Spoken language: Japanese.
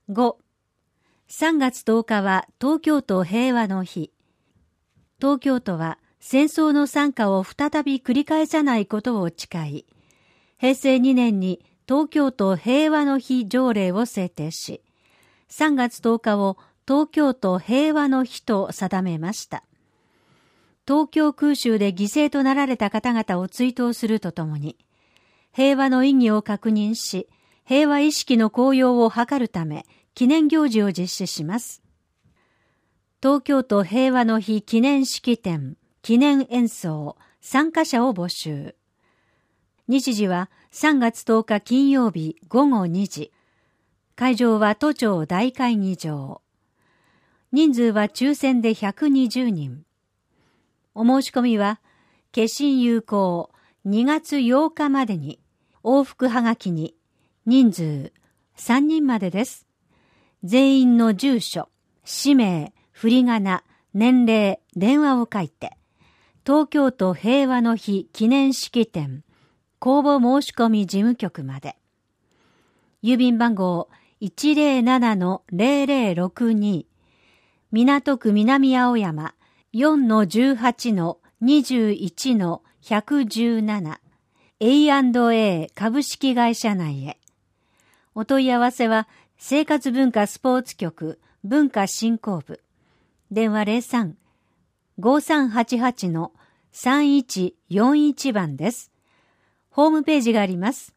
5、3月10日は東京都平和の日。東京都は戦争の惨禍を再び繰り返さないことを誓い、平成2年に東京都平和の日条例を制定し、3月10日を東京都平和の日と定めました。東京空襲で犠牲となられた方々を追悼するとともに、平和の意義を確認し、平和意識の高揚を図るため、記念行事を実施します。東京都平和の日記念式典、記念演奏、参加者を募集。日時は3月10日金曜日午後2時。会場は都庁大会議場。人数は抽選で120人。お申し込みは、消印有効2月8日までに、往復はがきに、人数3人までです。全員の住所、氏名、振り仮名、年齢、電話を書いて、東京都平和の日記念式典、公募申し込み事務局まで。郵便番号 107-0062、港区南青山 4-18-21-117 A&A 株式会社内へ。お問い合わせは生活文化スポーツ局文化振興部。電話 03-5388-3141 番です。ホームページがあります。